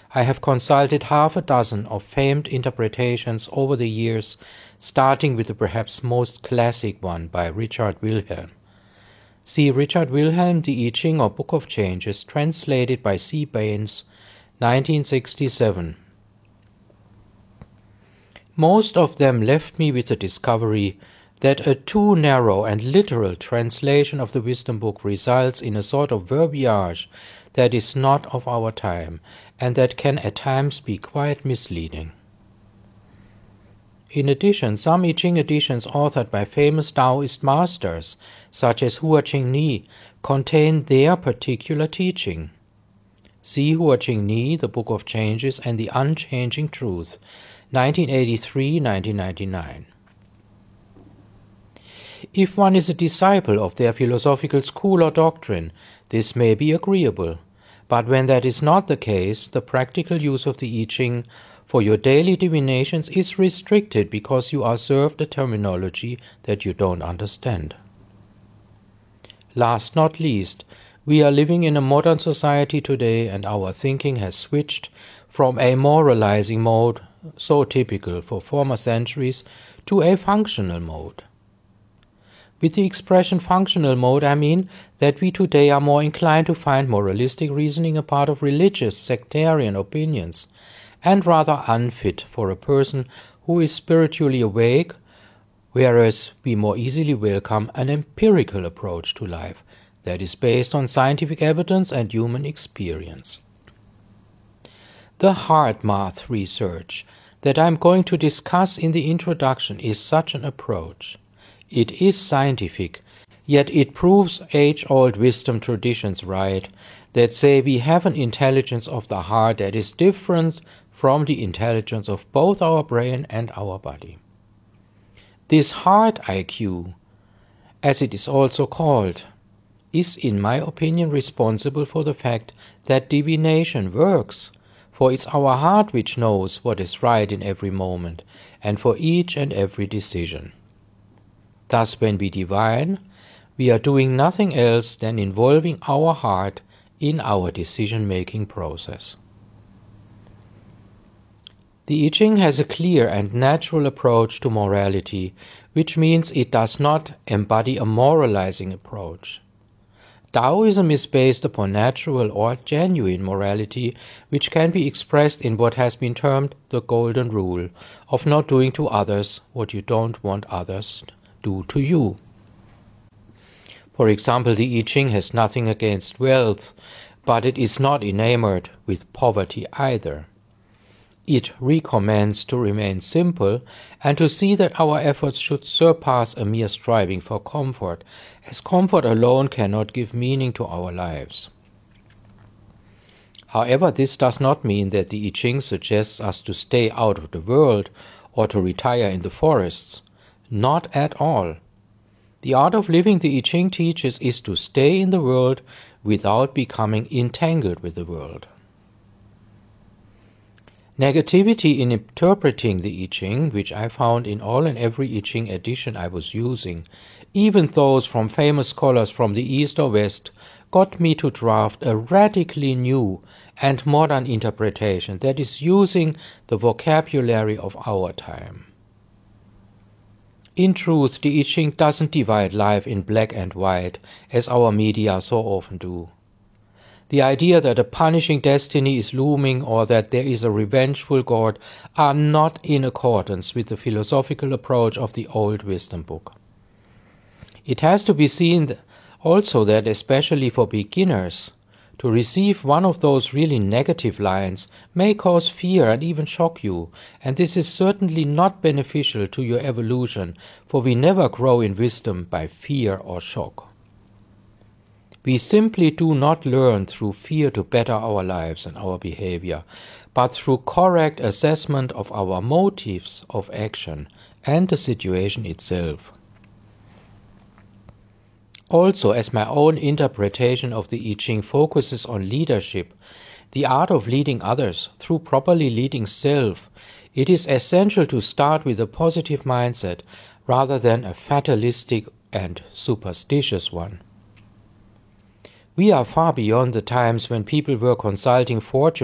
I have consulted half a dozen of famed interpretations over the years, starting with the perhaps most classic one by Richard Wilhelm. See Richard Wilhelm, The I Ching or Book of Changes, translated by C. Baines, 1967. Most of them left me with the discovery that a too narrow and literal translation of the wisdom book results in a sort of verbiage that is not of our time, and that can at times be quite misleading. In addition, some I Ching editions authored by famous Taoist masters, such as Hua Ching Ni, contain their particular teaching. See Hua Ching Ni, The Book of Changes and the Unchanging Truth, 1983-1999. If one is a disciple of their philosophical school or doctrine, this may be agreeable, but when that is not the case, the practical use of the I Ching for your daily divinations is restricted because you are served a terminology that you don't understand. Last not least, we are living in a modern society today, and our thinking has switched from a moralizing mode, so typical for former centuries, to a functional mode. With the expression functional mode, I mean that we today are more inclined to find moralistic reasoning a part of religious, sectarian opinions, and rather unfit for a person who is spiritually awake, whereas we more easily welcome an empirical approach to life that is based on scientific evidence and human experience. The HeartMath research that I am going to discuss in the introduction is such an approach. It is scientific, yet it proves age-old wisdom traditions right that say we have an intelligence of the heart that is different from the intelligence of both our brain and our body. This heart IQ, as it is also called, is in my opinion responsible for the fact that divination works, for it's our heart which knows what is right in every moment and for each and every decision. Thus, when we divine, we are doing nothing else than involving our heart in our decision-making process. The I Ching has a clear and natural approach to morality, which means it does not embody a moralizing approach. Taoism is based upon natural or genuine morality, which can be expressed in what has been termed the golden rule of not doing to others what you don't want others do to you. For example, the I Ching has nothing against wealth, but it is not enamored with poverty either. It recommends to remain simple and to see that our efforts should surpass a mere striving for comfort, as comfort alone cannot give meaning to our lives. However, this does not mean that the I Ching suggests us to stay out of the world or to retire in the forests. Not at all. The art of living, the I Ching teaches, is to stay in the world without becoming entangled with the world. Negativity in interpreting the I Ching, which I found in all and every I Ching edition I was using, even those from famous scholars from the East or West, got me to draft a radically new and modern interpretation that is using the vocabulary of our time. In truth, the I Ching doesn't divide life in black and white, as our media so often do. The idea that a punishing destiny is looming or that there is a revengeful God are not in accordance with the philosophical approach of the old wisdom book. It has to be seen also that, especially for beginners, to receive one of those really negative lines may cause fear and even shock you, and this is certainly not beneficial to your evolution, for we never grow in wisdom by fear or shock. We simply do not learn through fear to better our lives and our behavior, but through correct assessment of our motives of action and the situation itself. Also, as my own interpretation of the I Ching focuses on leadership, the art of leading others through properly leading self, it is essential to start with a positive mindset rather than a fatalistic and superstitious one. We are far beyond the times when people were consulting fortune